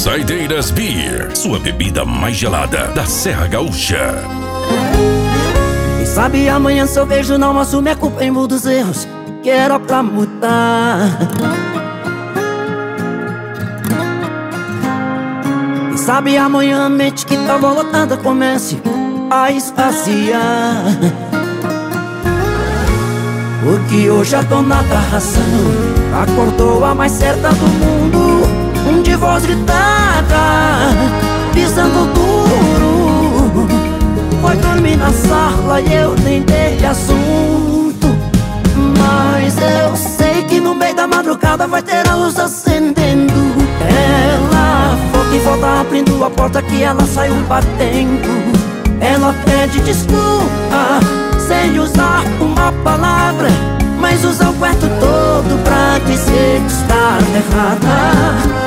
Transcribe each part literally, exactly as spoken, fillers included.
Saideiras Beer, sua bebida mais gelada da Serra Gaúcha. Quem sabe amanhã se eu vejo não assume a culpa em muitos erros que era pra mudar. Quem sabe amanhã a mente que tava lotada comece a esvaziar. Porque hoje a dona da razão acordou a mais certa do mundo, um de voz gritada, pisando duro. Foi dormir na sala e eu nem dei assunto. Mas eu sei que no meio da madrugada vai ter a luz acendendo. Ela foi que volta abrindo a porta que ela saiu batendo. Ela pede desculpa sem usar uma palavra, mas usa o quarto todo pra dizer que está errada.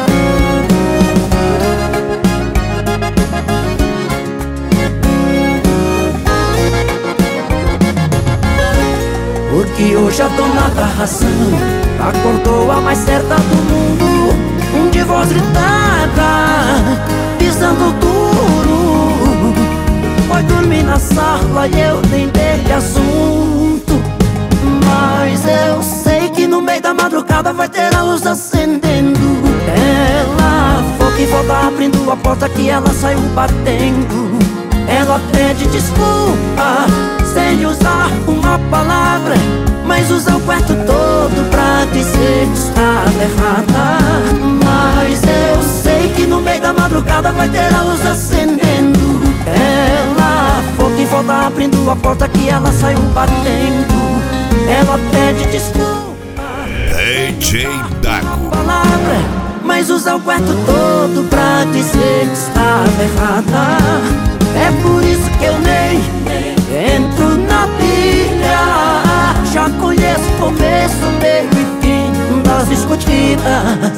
Porque hoje a dona da razão acordou a mais certa do mundo, um de voz gritada, pisando duro. Foi dormir na sala e eu nem dei assunto. Mas eu sei que no meio da madrugada vai ter a luz acendendo. Ela foi que volta abrindo a porta que ela saiu batendo. Ela pede desculpa sem usar uma palavra, mas usa o quarto todo pra dizer que está errada. Mas eu sei que no meio da madrugada vai ter a luz acendendo. Ela foi que volta abrindo a porta que ela saiu batendo. Ela pede desculpa D J Dago, palavra, mas usa o quarto todo pra dizer que está errada. É por isso que eu nem entro na pilha. Já conheço o começo, meio e fim das discutidas.